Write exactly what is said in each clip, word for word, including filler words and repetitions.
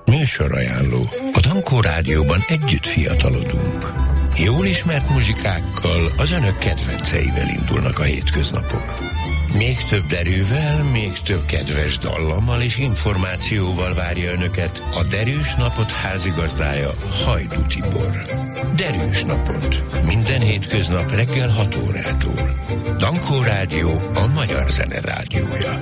Műsorajánló. A Dankó Rádióban együtt fiatalodunk. Jól ismert muzsikákkal, az önök kedvenceivel indulnak a hétköznapok. Még több derűvel, még több kedves dallammal és információval várja önöket a Derűs Napot házigazdája, Hajdú Tibor. Derűs Napot. Minden hétköznap reggel hat órától. Dankó Rádió, a magyar zene rádiója.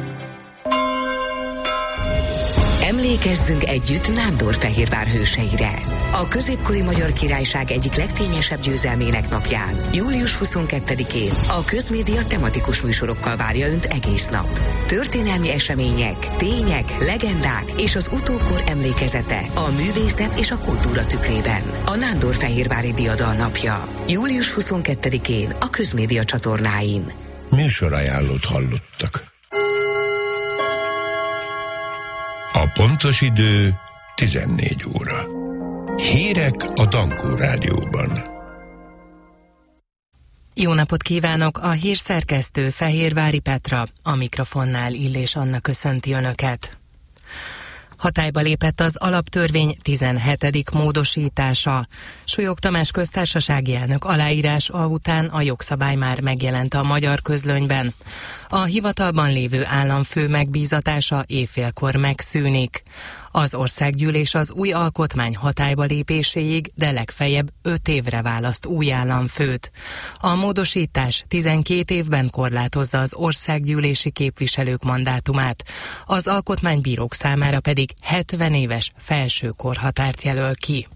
Emlékezzünk együtt Nándorfehérvár hőseire. A középkori Magyar Királyság egyik legfényesebb győzelmének napján, július huszonkettedikén a Közmédia tematikus műsorokkal várja Önt egész nap. Történelmi események, tények, legendák és az utókor emlékezete a művészet és a kultúra tükrében. A Nándorfehérvári Diadal napja, július huszonkettedikén a Közmédia csatornáin. Műsorajánlót hallottak. A pontos idő tizennégy óra. Hírek a Dankó Rádióban. Jó napot kívánok! A hírszerkesztő Fehérvári Petra, a mikrofonnál Illés Anna köszönti Önöket. Hatályba lépett az alaptörvény tizenhetedik módosítása. Súlyog Tamás köztársasági elnök aláírása után a jogszabály már megjelent a Magyar Közlönyben. A hivatalban lévő államfő megbízatása évfélkor megszűnik. Az országgyűlés az új alkotmány hatályba lépéséig, de legfeljebb öt évre választ új államfőt. A módosítás tizenkét évben korlátozza az országgyűlési képviselők mandátumát, az alkotmánybírók számára pedig hetven éves felső korhatárt jelöl ki.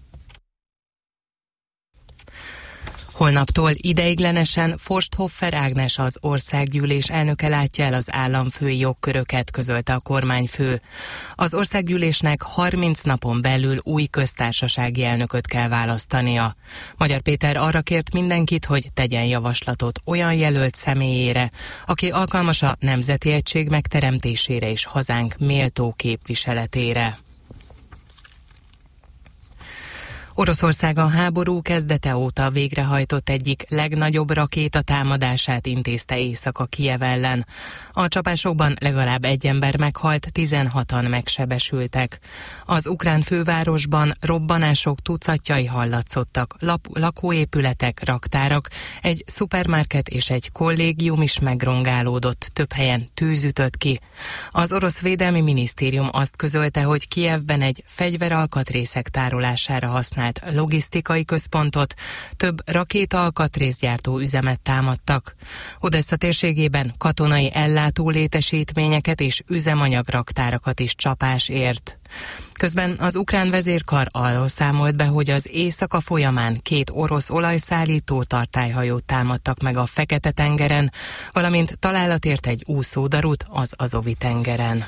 Holnaptól ideiglenesen Forsthoffer Ágnes, az országgyűlés elnöke látja el az államfői jogköröket, közölte a kormányfő. Az országgyűlésnek harminc napon belül új köztársasági elnököt kell választania. Magyar Péter arra kért mindenkit, hogy tegyen javaslatot olyan jelölt személyére, aki alkalmas a nemzeti egység megteremtésére és hazánk méltó képviseletére. Oroszország a háború kezdete óta végrehajtott egyik legnagyobb rakétatámadását intézte éjszaka Kijev ellen. A csapásokban legalább egy ember meghalt, tizenhatan megsebesültek. Az ukrán fővárosban robbanások tucatjai hallatszottak, lap- lakóépületek, raktárak, egy szupermarket és egy kollégium is megrongálódott, több helyen tűz ütött ki. Az orosz védelmi minisztérium azt közölte, hogy Kijevben egy fegyveralkatrészek tárolására használt logisztikai központot, több rakéta-alkatrészgyártó üzemet támadtak. Odessa térségében katonai ellátó létesítményeket és üzemanyagraktárakat is csapás ért. Közben az ukrán vezérkar arról számolt be, hogy az éjszaka folyamán két orosz olajszállító tartályhajót támadtak meg a Fekete-tengeren, valamint találat ért egy úszódarut az Azovi-tengeren.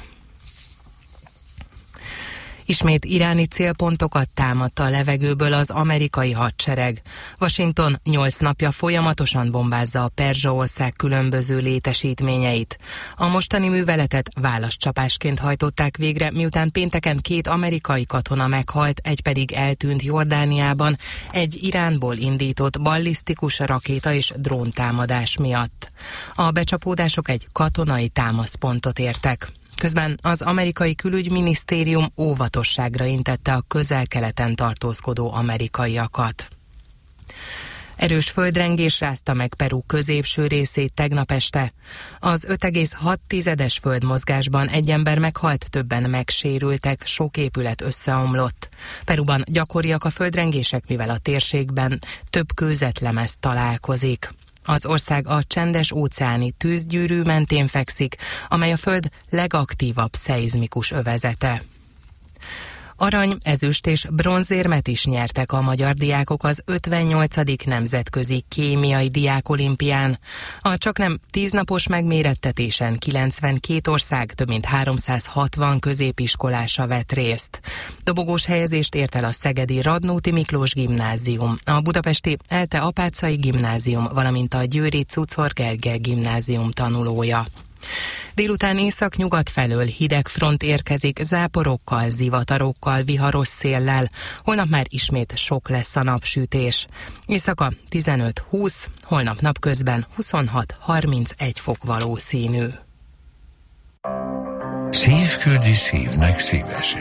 Ismét iráni célpontokat támadta a levegőből az amerikai hadsereg. Washington nyolc napja folyamatosan bombázza a Perzsa-ország különböző létesítményeit. A mostani műveletet válaszcsapásként hajtották végre, miután pénteken két amerikai katona meghalt, egy pedig eltűnt Jordániában egy Iránból indított ballisztikus rakéta és dróntámadás miatt. A becsapódások egy katonai támaszpontot értek. Közben az amerikai külügyminisztérium óvatosságra intette a közel-keleten tartózkodó amerikaiakat. Erős földrengés rázta meg Peru középső részét tegnap este. Az öt egész hat tizedes földmozgásban egy ember meghalt, többen megsérültek, sok épület összeomlott. Peruban gyakoriak a földrengések, mivel a térségben több kőzetlemez találkozik. Az ország a csendes-óceáni tűzgyűrű mentén fekszik, amely a Föld legaktívabb szeizmikus övezete. Arany, ezüst és bronzérmet is nyertek a magyar diákok az ötvennyolcadik nemzetközi kémiai diákolimpián. A csaknem tíznapos megmérettetésen kilencvenkét ország több mint háromszázhatvan középiskolása vett részt. Dobogós helyezést ért el a szegedi Radnóti Miklós gimnázium, a budapesti Elte Apáczai gimnázium, valamint a győri Cucor Gergely gimnázium tanulója. Délután észak-nyugat felől hideg front érkezik záporokkal, zivatarokkal, viharos széllel. Holnap már ismét sok lesz a napsütés. Éjszaka tizenöt-húsz, holnap napközben huszonhat-harmincegy fok valószínű. Szív küldi szívnek szívesen.